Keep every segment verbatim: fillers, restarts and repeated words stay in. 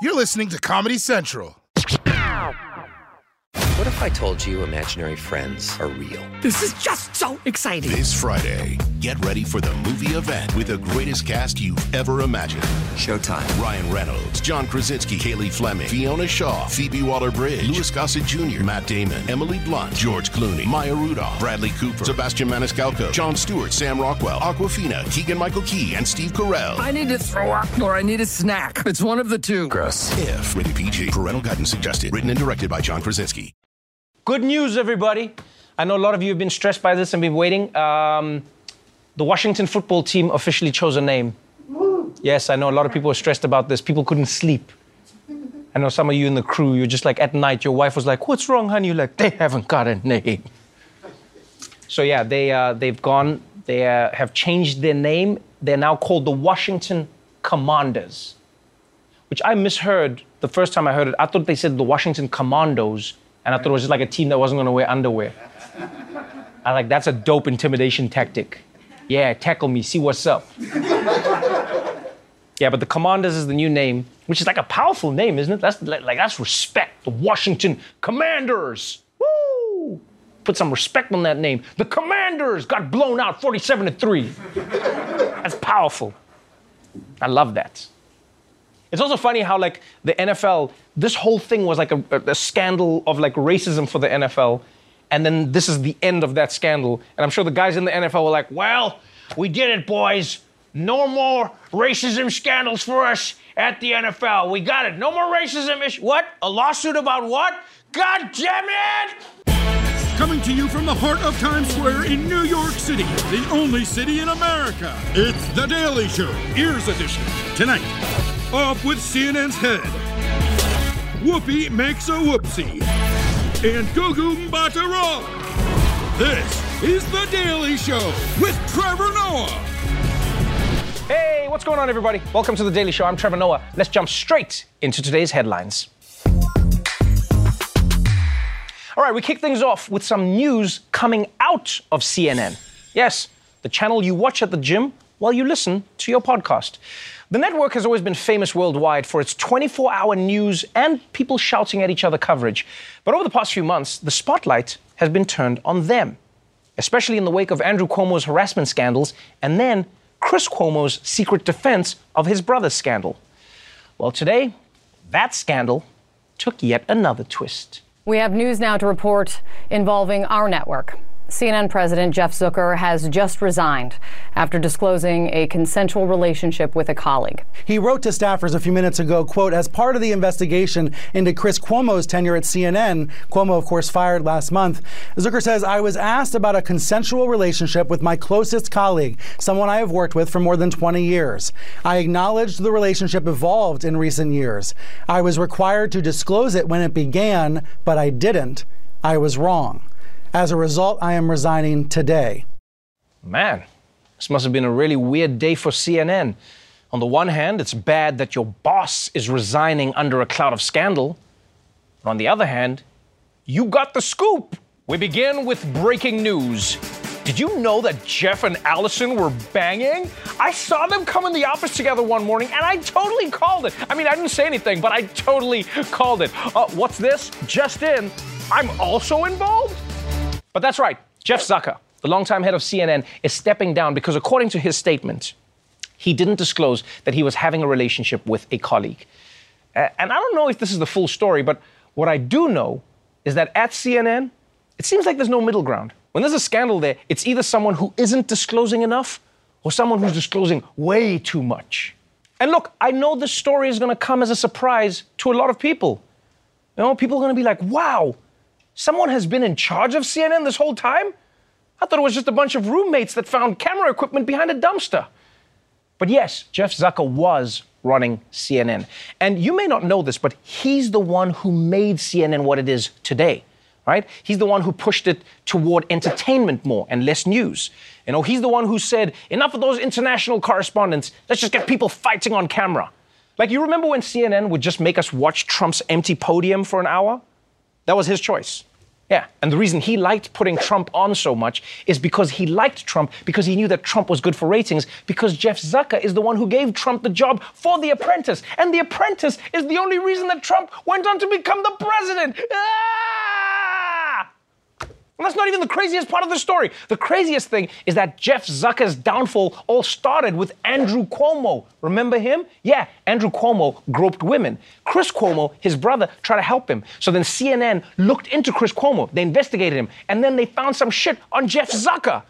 You're listening to Comedy Central. What if I told you imaginary friends are real? This is just so exciting. This Friday, get ready for the movie event with the greatest cast you've ever imagined. Showtime. Ryan Reynolds, John Krasinski, Kaylee Fleming, Fiona Shaw, Phoebe Waller-Bridge, Louis Gossett Junior, Matt Damon, Emily Blunt, George Clooney, Maya Rudolph, Bradley Cooper, Sebastian Maniscalco, Jon Stewart, Sam Rockwell, Awkwafina, Keegan-Michael Key, and Steve Carell. I need to throw up or I need a snack. It's one of the two. Gross. If. Rated P G. Parental guidance suggested. Written and directed by John Krasinski. Good news, everybody. I know a lot of you have been stressed by this and been waiting. Um, the Washington football team officially chose a name. Yes, I know a lot of people are stressed about this. People couldn't sleep. I know some of you in the crew, you're just like, at night, your wife was like, what's wrong, honey? You're like, they haven't got a name. So yeah, they, uh, they've gone, they uh, have changed their name. They're now called the Washington Commanders, which I misheard the first time I heard it. I thought they said the Washington Commandos. And I thought it was just like a team that wasn't going to wear underwear. I like, that's a dope intimidation tactic. Yeah, tackle me, see what's up. Yeah, but the Commanders is the new name, which is like a powerful name, isn't it? That's like, like that's respect. The Washington Commanders. Woo! Put some respect on that name. The Commanders got blown out forty-seven to three. That's powerful. I love that. It's also funny how, like, the N F L, this whole thing was like a, a scandal of, like, racism for the N F L. And then this is the end of that scandal. And I'm sure the guys in the N F L were like, well, we did it, boys. No more racism scandals for us at the N F L. We got it. No more racism issues. What? A lawsuit about what? God damn it! Coming to you from the heart of Times Square in New York City, the only city in America. It's The Daily Show, Ears Edition. Tonight, off with C N N's head. Whoopi makes a whoopsie. And Gugu Mbatha-Raw. This is The Daily Show with Trevor Noah. Hey, what's going on, everybody? Welcome to The Daily Show. I'm Trevor Noah. Let's jump straight into today's headlines. All right, we kick things off with some news coming out of C N N. Yes, the channel you watch at the gym while you listen to your podcast. The network has always been famous worldwide for its twenty-four hour news and people shouting at each other coverage. But over the past few months, the spotlight has been turned on them, especially in the wake of Andrew Cuomo's harassment scandals and then Chris Cuomo's secret defense of his brother's scandal. Well, today, that scandal took yet another twist. We have news now to report involving our network. C N N President Jeff Zucker has just resigned after disclosing a consensual relationship with a colleague. He wrote to staffers a few minutes ago, quote, as part of the investigation into Chris Cuomo's tenure at C N N, Cuomo, of course, fired last month. Zucker says, I was asked about a consensual relationship with my closest colleague, someone I have worked with for more than twenty years. I acknowledged the relationship evolved in recent years. I was required to disclose it when it began, but I didn't. I was wrong. As a result, I am resigning today. Man, this must have been a really weird day for C N N. On the one hand, it's bad that your boss is resigning under a cloud of scandal. But on the other hand, you got the scoop. We begin with breaking news. Did you know that Jeff and Allison were banging? I saw them come in the office together one morning, and I totally called it. I mean, I didn't say anything, but I totally called it. Uh, what's this? Just in, I'm also involved? But that's right. Jeff Zucker, the longtime head of C N N, is stepping down because, according to his statement, he didn't disclose that he was having a relationship with a colleague. Uh, and I don't know if this is the full story, but what I do know is that at C N N, it seems like there's no middle ground. When there's a scandal there, it's either someone who isn't disclosing enough or someone who's disclosing way too much. And look, I know this story is going to come as a surprise to a lot of people. You know, people are going to be like, wow, someone has been in charge of C N N this whole time? I thought it was just a bunch of roommates that found camera equipment behind a dumpster. But yes, Jeff Zucker was running C N N. And you may not know this, but he's the one who made C N N what it is today, right? He's the one who pushed it toward entertainment more and less news. You know, he's the one who said, enough of those international correspondents, let's just get people fighting on camera. Like, you remember when C N N would just make us watch Trump's empty podium for an hour? That was his choice. Yeah, and the reason he liked putting Trump on so much is because he liked Trump, because he knew that Trump was good for ratings, because Jeff Zucker is the one who gave Trump the job for The Apprentice. And The Apprentice is the only reason that Trump went on to become the president. Ah! And that's not even the craziest part of the story. The craziest thing is that Jeff Zucker's downfall all started with Andrew Cuomo. Remember him? Yeah, Andrew Cuomo groped women. Chris Cuomo, his brother, tried to help him. So then C N N looked into Chris Cuomo. They investigated him. And then they found some shit on Jeff Zucker.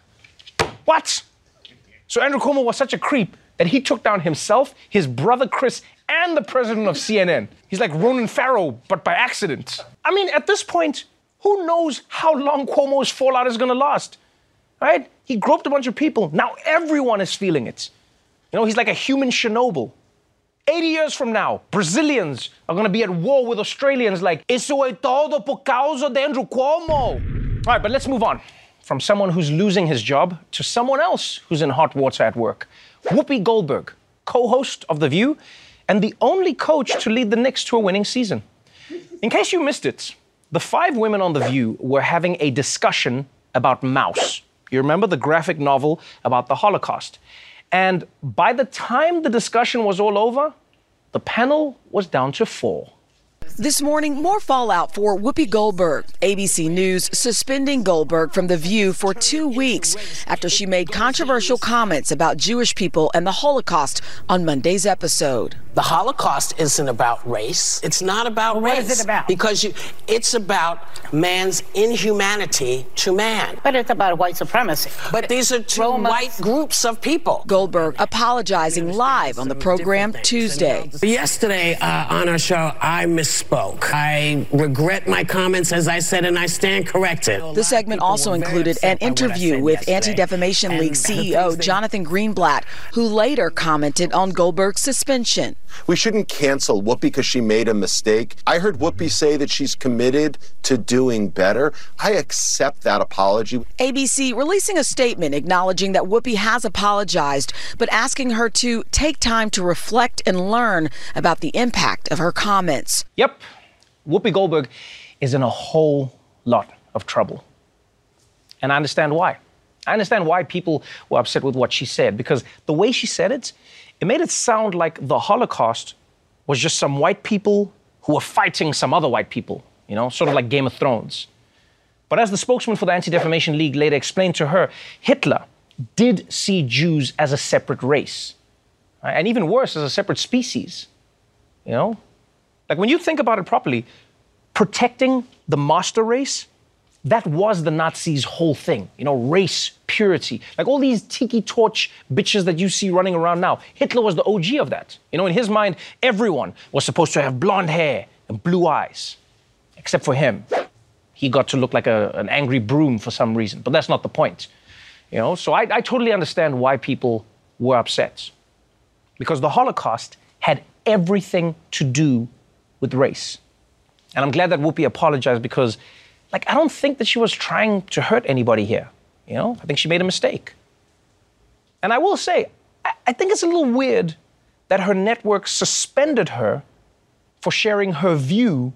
What? So Andrew Cuomo was such a creep that he took down himself, his brother Chris, and the president of C N N. He's like Ronan Farrow, but by accident. I mean, at this point, who knows how long Cuomo's fallout is going to last, right? He groped a bunch of people. Now everyone is feeling it. You know, he's like a human Chernobyl. eighty years from now, Brazilians are going to be at war with Australians like, isso é todo por causa de Andrew Cuomo. All right, but let's move on from someone who's losing his job to someone else who's in hot water at work. Whoopi Goldberg, co-host of The View, and the only coach to lead the Knicks to a winning season. In case you missed it, the five women on The View were having a discussion about Maus. You remember the graphic novel about the Holocaust. And by the time the discussion was all over, the panel was down to four. This morning, more fallout for Whoopi Goldberg. A B C News suspending Goldberg from The View for two weeks after she made controversial comments about Jewish people and the Holocaust on Monday's episode. The Holocaust isn't about race. It's not about well, race. What is it about? Because you, it's about man's inhumanity to man. But it's about white supremacy. But these are two Romans. white groups of people. Goldberg apologizing live on the program Tuesday. Yesterday uh, on our show, I misspoke. I regret my comments, as I said, and I stand corrected. The segment also included an interview with Anti-Defamation League C E O Jonathan Greenblatt, who later commented on Goldberg's suspension. We shouldn't cancel Whoopi because she made a mistake. I heard Whoopi say that she's committed to doing better. I accept that apology. A B C releasing a statement acknowledging that Whoopi has apologized, but asking her to take time to reflect and learn about the impact of her comments. Yep, Whoopi Goldberg is in a whole lot of trouble. And I understand why. I understand why people were upset with what she said, because the way she said it, it made it sound like the Holocaust was just some white people who were fighting some other white people, you know, sort of like Game of Thrones. But as the spokesman for the Anti-Defamation League later explained to her, Hitler did see Jews as a separate race, right? And even worse, as a separate species, you know? Like when you think about it properly, protecting the master race, that was the Nazis' whole thing, you know, race, purity. Like all these tiki torch bitches that you see running around now. Hitler was the O G of that. You know, in his mind, everyone was supposed to have blonde hair and blue eyes, except for him. He got to look like a, an angry broom for some reason, but that's not the point. You know, so I, I totally understand why people were upset. Because the Holocaust had everything to do with race. And I'm glad that Whoopi apologized because Like, I don't think that she was trying to hurt anybody here. You know, I think she made a mistake. And I will say, I, I think it's a little weird that her network suspended her for sharing her view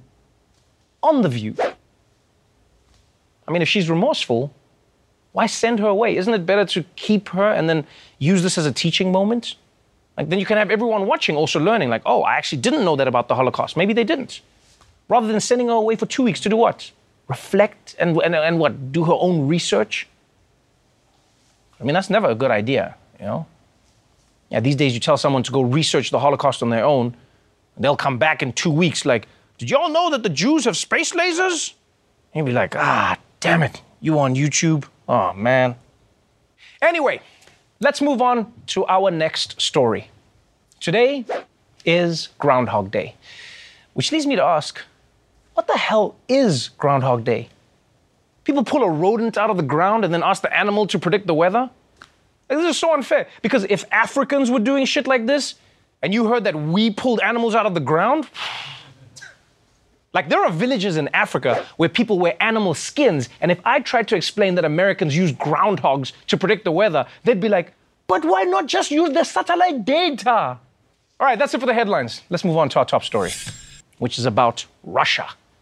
on The View. I mean, if she's remorseful, why send her away? Isn't it better to keep her and then use this as a teaching moment? Like, then you can have everyone watching also learning, like, oh, I actually didn't know that about the Holocaust. Maybe they didn't. Rather than sending her away for two weeks to do what? Reflect and, and, and what, do her own research? I mean, that's never a good idea, you know? Yeah, these days you tell someone to go research the Holocaust on their own, and they'll come back in two weeks like, did y'all know that the Jews have space lasers? And you'll be like, ah, damn it, you on YouTube? Oh, man. Anyway, let's move on to our next story. Today is Groundhog Day, which leads me to ask, what the hell is Groundhog Day? People pull a rodent out of the ground and then ask the animal to predict the weather? Like, this is so unfair, because if Africans were doing shit like this, and you heard that we pulled animals out of the ground, like there are villages in Africa where people wear animal skins, and if I tried to explain that Americans use groundhogs to predict the weather, they'd be like, but why not just use the satellite data? All right, that's it for the headlines. Let's move on to our top story, which is about Russia.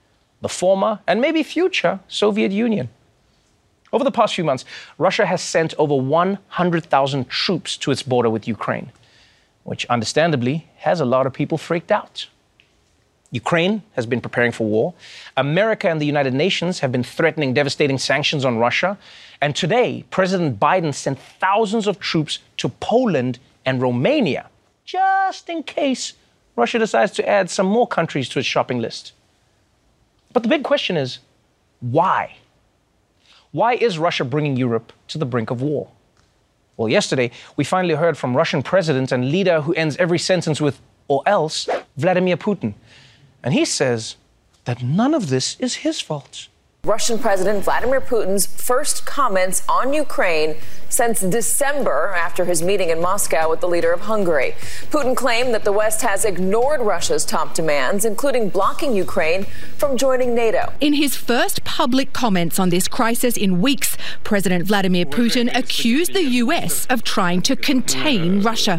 the former and maybe future Soviet Union. Over the past few months, Russia has sent over one hundred thousand troops to its border with Ukraine, which understandably has a lot of people freaked out. Ukraine has been preparing for war. America and the United Nations have been threatening devastating sanctions on Russia. And today, President Biden sent thousands of troops to Poland and Romania, just in case Russia decides to add some more countries to its shopping list. But the big question is, why? Why is Russia bringing Europe to the brink of war? Well, yesterday, we finally heard from Russian president and leader who ends every sentence with, or else, Vladimir Putin. And he says that none of this is his fault. Russian President Vladimir Putin's first comments on Ukraine since December after his meeting in Moscow with the leader of Hungary. Putin claimed that the West has ignored Russia's top demands, including blocking Ukraine from joining NATO. In his first public comments on this crisis in weeks, President Vladimir Putin accused the U S of trying to contain Russia.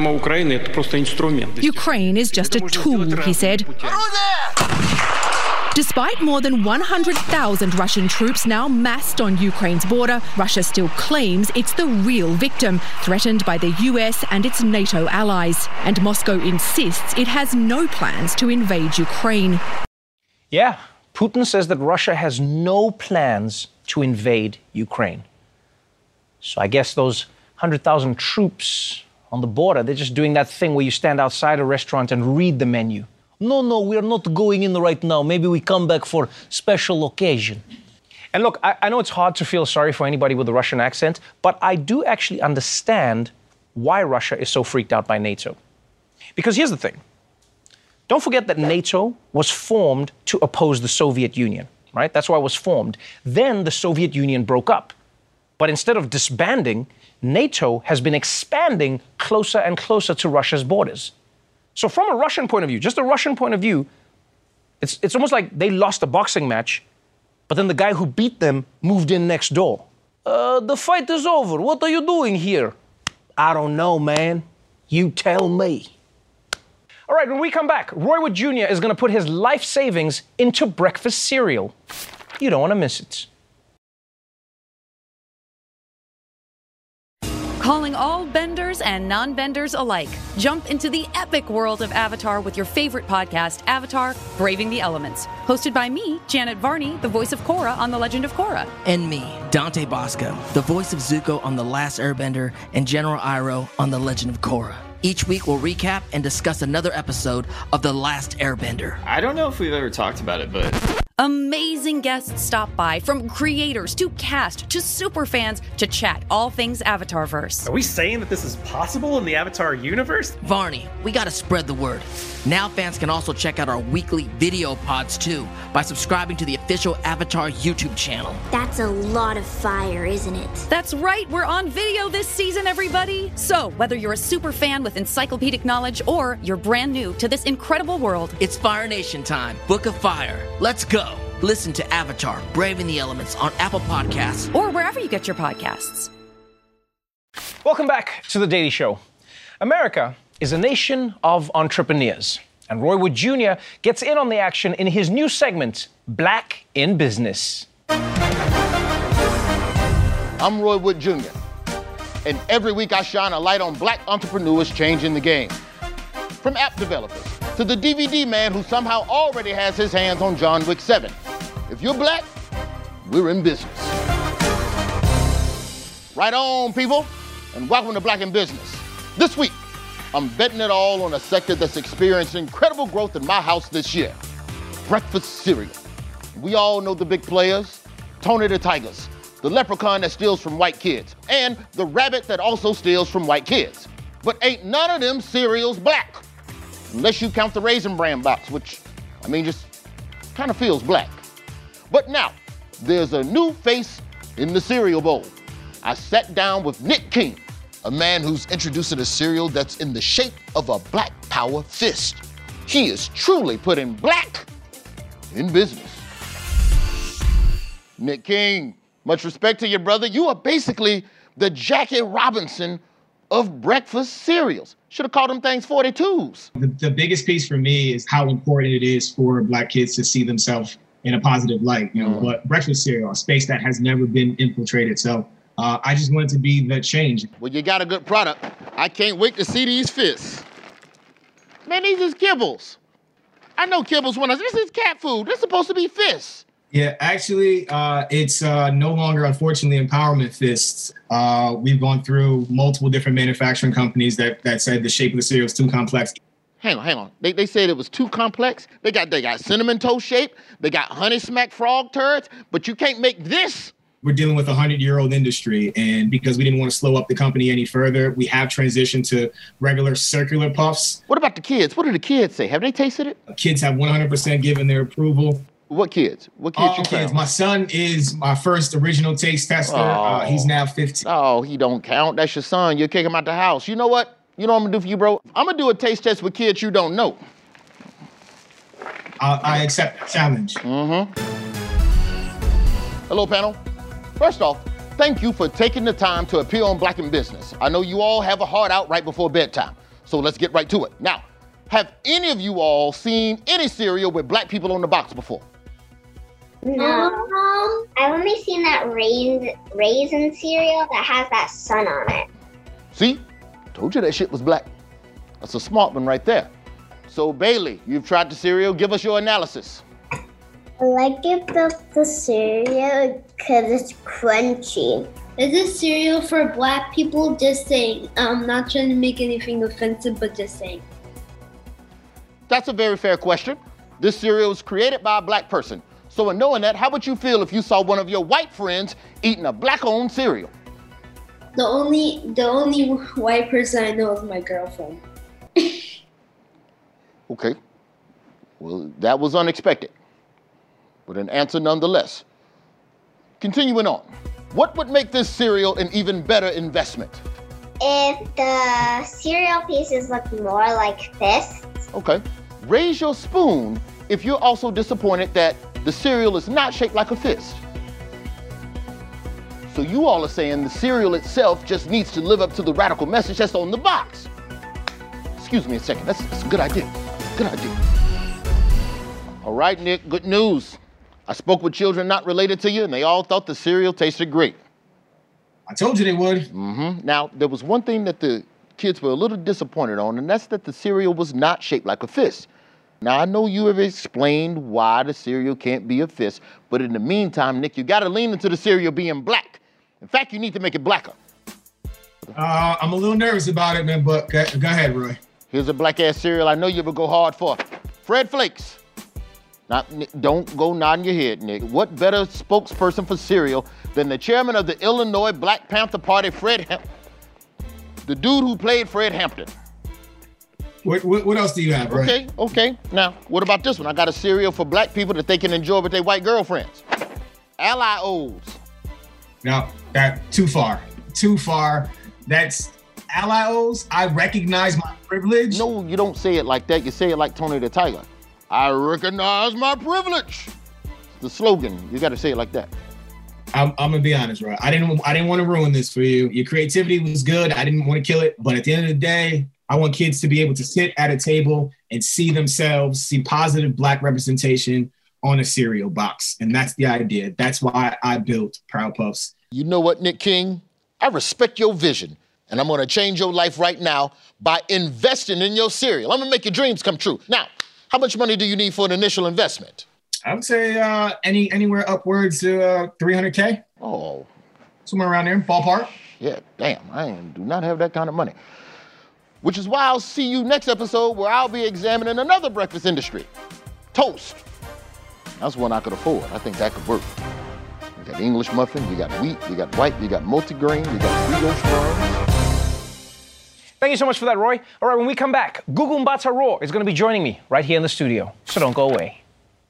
Ukraine is just a tool, he said. Despite more than one hundred thousand Russian troops now massed on Ukraine's border, Russia still claims it's the real victim, threatened by the U S and its NATO allies. And Moscow insists it has no plans to invade Ukraine. Yeah, Putin says that Russia has no plans to invade Ukraine. So I guess those one hundred thousand troops on the border, they're just doing that thing where you stand outside a restaurant and read the menu. No, no, we're not going in right now. Maybe we come back for special occasion. And look, I, I know it's hard to feel sorry for anybody with a Russian accent, but I do actually understand why Russia is so freaked out by NATO. Because here's the thing. Don't forget that NATO was formed to oppose the Soviet Union, right? That's why it was formed. Then the Soviet Union broke up. But instead of disbanding, NATO has been expanding closer and closer to Russia's borders. So from a Russian point of view, just a Russian point of view, it's, it's almost like they lost a boxing match, but then the guy who beat them moved in next door. Uh, the fight is over. What are you doing here? I don't know, man. You tell me. All right, when we come back, Roy Wood Junior is going to put his life savings into breakfast cereal. You don't want to miss it. Calling all benders and non-benders alike. Jump into the epic world of Avatar with your favorite podcast, Avatar: Braving the Elements. Hosted by me, Janet Varney, the voice of Korra on The Legend of Korra. And me, Dante Bosco, the voice of Zuko on The Last Airbender and General Iroh on The Legend of Korra. Each week we'll recap and discuss another episode of The Last Airbender. I don't know if we've ever talked about it, but... Amazing guests stop by, from creators to cast to superfans to chat all things Avatarverse. Are we saying that this is possible in the Avatar universe? Varney, we gotta spread the word. Now fans can also check out our weekly video pods too by subscribing to the official Avatar YouTube channel. That's a lot of fire, isn't it? That's right, we're on video this season, everybody. So whether you're a super fan with encyclopedic knowledge or you're brand new to this incredible world, it's Fire Nation time. Book of Fire. Let's go. Listen to Avatar: Braving the Elements on Apple Podcasts or wherever you get your podcasts. Welcome back to The Daily Show. America is a nation of entrepreneurs, and Roy Wood Junior gets in on the action in his new segment, Black in Business. I'm Roy Wood Junior, and every week I shine a light on black entrepreneurs changing the game. From app developers to the D V D man who somehow already has his hands on John Wick seven. If you're black, we're in business. Right on, people, and welcome to Black in Business. This week, I'm betting it all on a sector that's experienced incredible growth in my house this year: breakfast cereal. We all know the big players: Tony the Tigers, the leprechaun that steals from white kids, and the rabbit that also steals from white kids. But ain't none of them cereals black. Unless you count the Raisin Bran box, which, I mean, just kind of feels black. But now, there's a new face in the cereal bowl. I sat down with Nick King, a man who's introducing a cereal that's in the shape of a black power fist. He is truly putting black in business. Nick King, much respect to your brother. You are basically the Jackie Robinson of breakfast cereals. Should have called them things forty-twos. The, the biggest piece for me is how important it is for black kids to see themselves in a positive light, you know, Mm. but breakfast cereal, a space that has never been infiltrated. So uh, I just wanted to be the change. Well, you got a good product. I can't wait to see these fists. Man, these is kibbles. I know kibbles when I, this is cat food. This is supposed to be fists. Yeah, actually, uh, it's uh, no longer, unfortunately, Empowerment Fists. Uh, we've gone through multiple different manufacturing companies that, that said the shape of the cereal is too complex. Hang on, hang on. They, they said it was too complex. They got they got cinnamon toast shape. They got honey smack frog turds, but you can't make this. We're dealing with a hundred-year-old industry, and because we didn't want to slow up the company any further, we have transitioned to regular circular puffs. What about the kids? What do the kids say? Have they tasted it? Kids have one hundred percent given their approval. What kids? What kids All you kids. found? My son is my first original taste tester. Uh, he's now fifteen. Oh, he don't count. That's your son. You kick him out the house. You know what? You know what I'm gonna do for you, bro? I'm gonna do a taste test with kids you don't know. I, I accept the challenge. Mm-hmm. Hello, panel. First off, thank you for taking the time to appear on Black in Business. I know you all have a heart out right before bedtime, so let's get right to it. Now, have any of you all seen any cereal with black people on the box before? No. Um, I've only seen that raisin, raisin cereal that has that sun on it. See? Told you that shit was black. That's a smart one right there. So, Bailey, you've tried the cereal. Give us your analysis. I like it the, the cereal because it's crunchy. Is this cereal for black people? Just saying. I'm not trying to make anything offensive, but just saying. That's a very fair question. This cereal was created by a black person. So in knowing that, how would you feel if you saw one of your white friends eating a black-owned cereal? The only the only white person I know is my girlfriend. Okay. Well, that was unexpected, but an answer nonetheless. Continuing on, what would make this cereal an even better investment? If the cereal pieces look more like fists. Okay. Raise your spoon if you're also disappointed that the cereal is not shaped like a fist. So you all are saying the cereal itself just needs to live up to the radical message that's on the box. Excuse me a second, that's, that's a good idea. Good idea. All right, Nick, good news. I spoke with children not related to you, and they all thought the cereal tasted great. I told you they would. Mm-hmm. Now, there was one thing that the kids were a little disappointed on, and that's that the cereal was not shaped like a fist. Now, I know you have explained why the cereal can't be a fist, but in the meantime, Nick, you gotta lean into the cereal being black. In fact, you need to make it blacker. Uh, I'm a little nervous about it, man, but go, go ahead, Roy. Here's a black-ass cereal I know you would go hard for. Fred Flakes. Now, Nick, don't go nodding your head, Nick. What better spokesperson for cereal than the chairman of the Illinois Black Panther Party, Fred Hampton? The dude who played Fred Hampton. What, what, what else do you have, Roy? Okay, okay. Now, what about this one? I got a cereal for black people that they can enjoy with their white girlfriends. Ally O's. No, that too far. Too far. That's Ally O's. I recognize my privilege. No, you don't say it like that. You say it like Tony the Tiger. I recognize my privilege. The slogan. You got to say it like that. I'm, I'm gonna be honest, Roy. I didn't. I didn't want to ruin this for you. Your creativity was good. I didn't want to kill it. But at the end of the day, I want kids to be able to sit at a table and see themselves, see positive black representation on a cereal box. And that's the idea. That's why I built Proud Puffs. You know what, Nick King? I respect your vision, and I'm going to change your life right now by investing in your cereal. I'm going to make your dreams come true. Now, how much money do you need for an initial investment? I would say uh, any anywhere upwards to uh, three hundred K. Oh. Somewhere around there, ballpark. Yeah, damn, I do not have that kind of money. Which is why I'll see you next episode where I'll be examining another breakfast industry, toast. That's one I could afford. I think that could work. You got English muffin, you got wheat, you got white, you got multigrain, you got brioche buns. Thank you so much for that, Roy. All right, when we come back, Gugu Mbatha Raw is going to be joining me right here in the studio. So don't go away.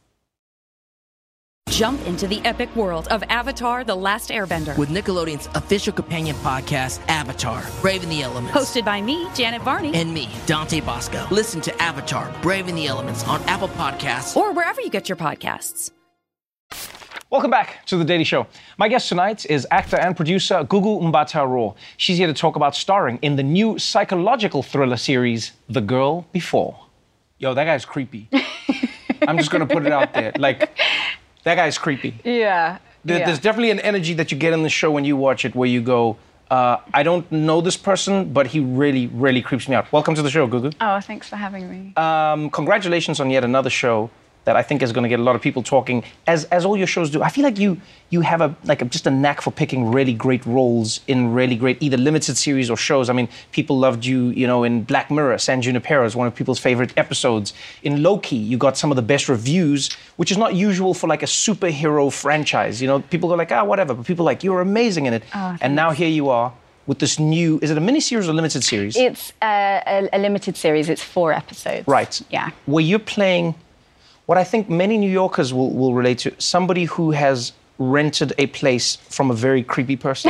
Jump into the epic world of Avatar: The Last Airbender. With Nickelodeon's official companion podcast, Avatar: Braving the Elements. Hosted by me, Janet Varney. And me, Dante Bosco. Listen to Avatar: Braving the Elements on Apple Podcasts. Or wherever you get your podcasts. Welcome back to The Daily Show. My guest tonight is actor and producer Gugu Mbatha Raw. She's here to talk about starring in the new psychological thriller series, The Girl Before. Yo, that guy's creepy. I'm just going to put it out there. Like, That guy's creepy. Yeah. There, yeah. There's definitely an energy that you get in the show when you watch it where you go, uh, I don't know this person, but he really, really creeps me out. Welcome to the show, Gugu. Oh, thanks for having me. Um, congratulations on yet another show that I think is going to get a lot of people talking, as as all your shows do. I feel like you you have a like a, just a knack for picking really great roles in really great either limited series or shows. I mean, people loved you, you know, in Black Mirror. San Junipero is one of people's favorite episodes. In Loki, you got some of the best reviews, which is not usual for like a superhero franchise. You know, people go like, ah, whatever, but people are like, you're amazing in it. Oh, and now here you are with this new, is it a miniseries or limited series? It's uh, a, a limited series. It's four episodes. Right. Yeah. Where you're playing what I think many New Yorkers will, will relate to, somebody who has rented a place from a very creepy person.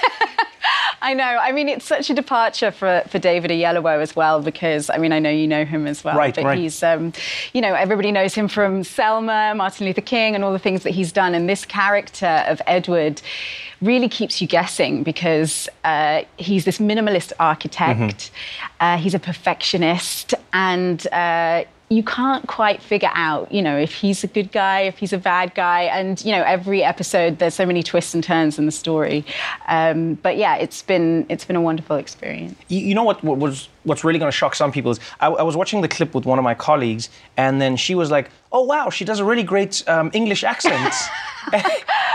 I know. I mean, it's such a departure for, for David Oyelowo as well, because, I mean, I know you know him as well. Right, but right. he's, um, you know, everybody knows him from Selma, Martin Luther King, and all the things that he's done. And this character of Edward really keeps you guessing because uh, he's this minimalist architect. Mm-hmm. Uh, he's a perfectionist, and uh, you can't quite figure out, you know, if he's a good guy, if he's a bad guy. And, you know, every episode, there's so many twists and turns in the story. Um, but yeah, it's been it's been a wonderful experience. You, you know what, what was what's really going to shock some people is I, I was watching the clip with one of my colleagues, and then she was like, oh, wow, she does a really great um, English accent. and,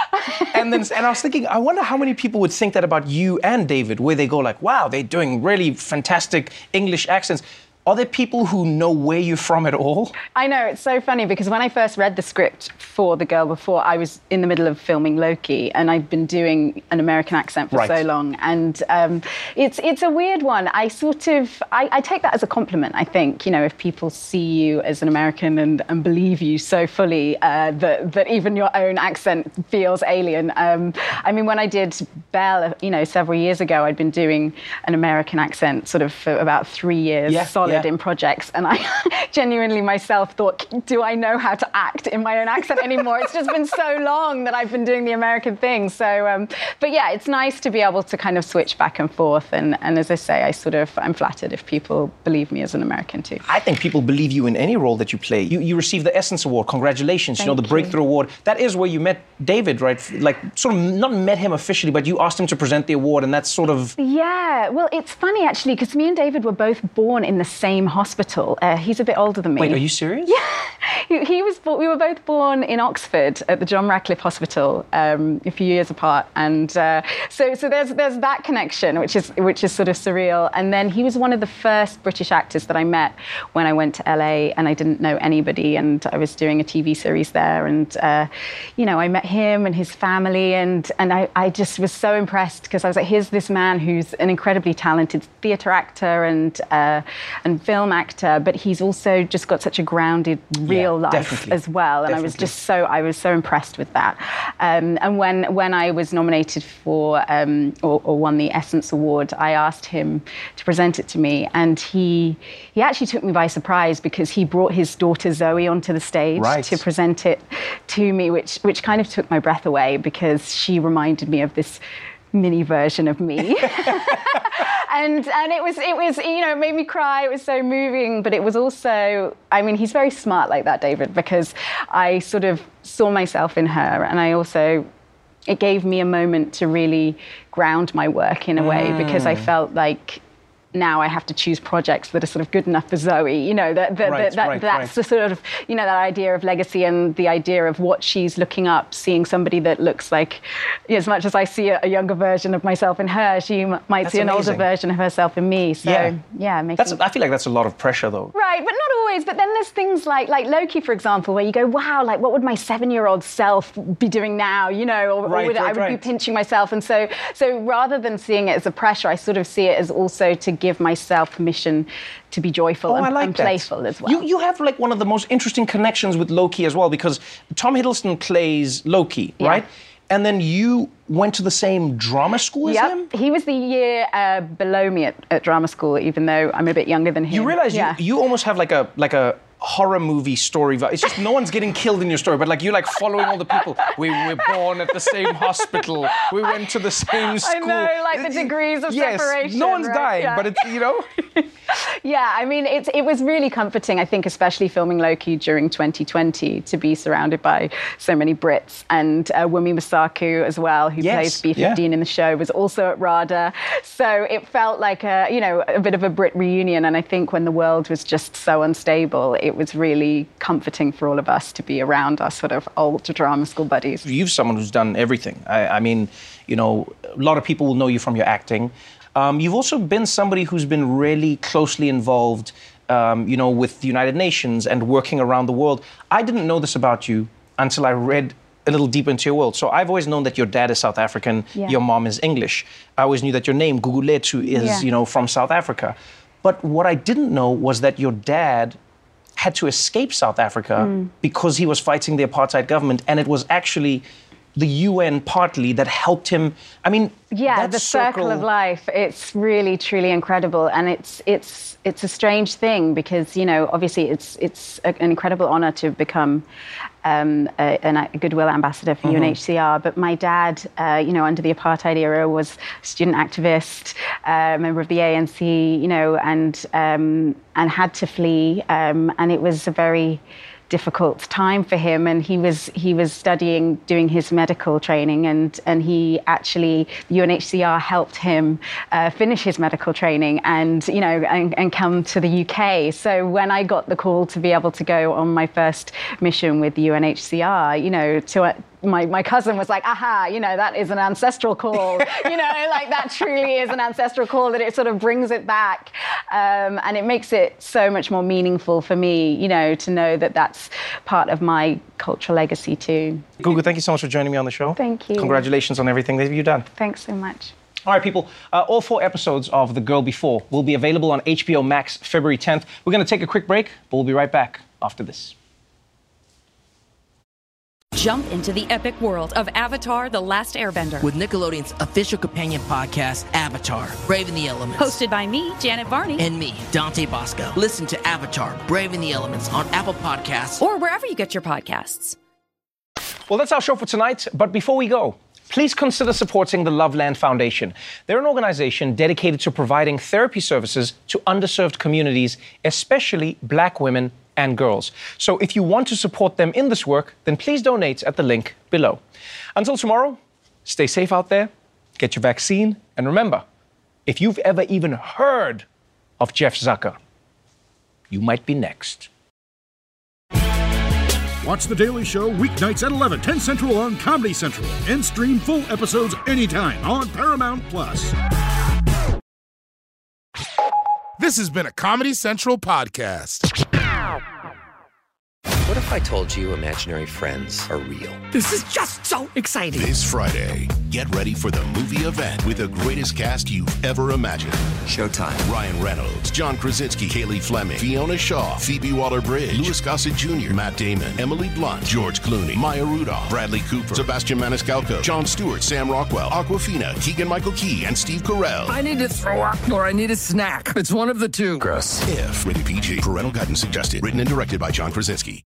and then and I was thinking, I wonder how many people would think that about you and David, where they go like, wow, they're doing really fantastic English accents. Are there people who know where you're from at all? I know, it's so funny because when I first read the script for The Girl Before, I was in the middle of filming Loki, and I'd been doing an American accent for right. so long. And um, it's it's a weird one. I sort of, I, I take that as a compliment, I think, you know, if people see you as an American and, and believe you so fully uh, that, that even your own accent feels alien. Um, I mean, when I did Belle, you know, several years ago, I'd been doing an American accent sort of for about three years, yeah, solid. Yeah. in projects, and I genuinely myself thought, do I know how to act in my own accent anymore? It's just been so long that I've been doing the American thing. So, um, but yeah, it's nice to be able to kind of switch back and forth. And, and as I say, I sort of, I'm flattered if people believe me as an American too. I think people believe you in any role that you play. You, you received the Essence Award. Congratulations. Thank you know, the you. Breakthrough Award. That is where you met David, right? Like, sort of not met him officially, but you asked him to present the award, and that's sort of... Yeah, well, it's funny, actually, because me and David were both born in the same hospital. Uh, he's a bit older than me. Wait, are you serious? Yeah. He, he was. We were both born in Oxford at the John Radcliffe Hospital, um, a few years apart, and uh, so so there's there's that connection, which is which is sort of surreal. And then he was one of the first British actors that I met when I went to L A, and I didn't know anybody, and I was doing a T V series there, and uh, you know, I met him and his family, and and I, I just was so impressed because I was like, here's this man who's an incredibly talented theatre actor and uh, and film actor. But he's also just got such a grounded real yeah, life definitely. as well, and definitely. I was just so I was so impressed with that. Um, and when when I was nominated for um, or, or won the Essence Award, I asked him to present it to me, and he he actually took me by surprise because he brought his daughter Zoe onto the stage right. to present it to me, which which kind of took my breath away because she reminded me of this mini version of me. And and it was it was you know it made me cry. It was so moving, but it was also, I mean, he's very smart like that, David, because I sort of saw myself in her, and I also, it gave me a moment to really ground my work in a way mm. because I felt like now I have to choose projects that are sort of good enough for Zoe. You know, that, that, right, that, that right, that's right. the sort of, you know, that idea of legacy and the idea of what she's looking up, seeing somebody that looks like, as much as I see a, a younger version of myself in her, she m- might That's see an amazing. older version of herself in me. So, yeah, yeah making... that's, I feel like that's a lot of pressure, though. Right, but not always. But then there's things like like Loki, for example, where you go, wow, like what would my seven-year-old self be doing now? You know, or, right, or would, right, I would right. be pinching myself. And so, so rather than seeing it as a pressure, I sort of see it as also to give myself permission to be joyful oh, and, I like and that. playful as well. You, you have like one of the most interesting connections with Loki as well, because Tom Hiddleston plays Loki, Yeah. right? And then you went to the same drama school as yep. him? He was the year uh, below me at, at drama school, even though I'm a bit younger than him. You realize yeah. you, you almost have like a like a horror movie story. It's just no one's getting killed in your story, but like you're like following all the people. We were born at the same hospital. We went to the same school. I know, like the degrees of yes, separation. No one's right? dying, yeah. but it's, you know. Yeah, I mean, it's, it was really comforting, I think, especially filming Loki during twenty twenty, to be surrounded by so many Brits. And uh, Wumi Masaku as well, who yes, plays B fifteen yeah. in the show, was also at RADA. So it felt like a, you know, a bit of a Brit reunion. And I think when the world was just so unstable, it was really comforting for all of us to be around our sort of old drama school buddies. You're someone who's done everything. I, I mean, you know, a lot of people will know you from your acting. Um, you've also been somebody who's been really closely involved, um, you know, with the United Nations and working around the world. I didn't know this about you until I read a little deeper into your world. So I've always known that your dad is South African, Yeah. your mom is English. I always knew that your name, Gugulethu, is, Yeah. you know, from South Africa. But what I didn't know was that your dad had to escape South Africa Mm. because he was fighting the apartheid government, and it was actually the U N partly that helped him. I mean, Yeah, that the circle of life. It's really, truly incredible, and it's it's it's a strange thing because, you know, obviously it's it's a, an incredible honor to become um, a, a goodwill ambassador for Mm-hmm. U N H C R. But my dad, uh, you know, under the apartheid era, was a student activist, uh, member of the A N C, you know, and um, and had to flee, um, and it was a very difficult time for him, and he was he was studying, doing his medical training, and and he actually, the U N H C R helped him uh, finish his medical training and, you know, and, and come to the U K. So when I got the call to be able to go on my first mission with the U N H C R, you know, to uh, my, my cousin was like, aha, you know, that is an ancestral call. You know, like that truly is an ancestral call, that it sort of brings it back. Um, and it makes it so much more meaningful for me, you know, to know that that's part of my cultural legacy too. Gugu, thank you so much for joining me on the show. Thank you. Congratulations on everything that you've done. Thanks so much. All right, people, uh, all four episodes of The Girl Before will be available on H B O Max February tenth. We're going to take a quick break, but we'll be right back after this. Jump into the epic world of Avatar: The Last Airbender. With Nickelodeon's official companion podcast, Avatar: Braving the Elements. Hosted by me, Janet Varney. And me, Dante Bosco. Listen to Avatar: Braving the Elements on Apple Podcasts. Or wherever you get your podcasts. Well, that's our show for tonight. But before we go, please consider supporting the Loveland Foundation. They're an organization dedicated to providing therapy services to underserved communities, especially Black women and girls. So if you want to support them in this work, then please donate at the link below. Until tomorrow, stay safe out there, get your vaccine, and remember, if you've ever even heard of Jeff Zucker, you might be next. Watch The Daily Show weeknights at eleven, ten Central on Comedy Central, and stream full episodes anytime on Paramount Plus. This has been a Comedy Central podcast. What if I told you imaginary friends are real? This is just so exciting. This Friday, get ready for the movie event with the greatest cast you've ever imagined. Showtime. Ryan Reynolds, John Krasinski, Kaylee Fleming, Fiona Shaw, Phoebe Waller-Bridge, Louis Gossett Junior, Matt Damon, Emily Blunt, George Clooney, Maya Rudolph, Bradley Cooper, Sebastian Maniscalco, Jon Stewart, Sam Rockwell, Awkwafina, Keegan-Michael Key, and Steve Carell. I need to throw up or I need a snack. It's one of the two. Gross. If. Rated P G. Parental guidance suggested. Written and directed by John Krasinski.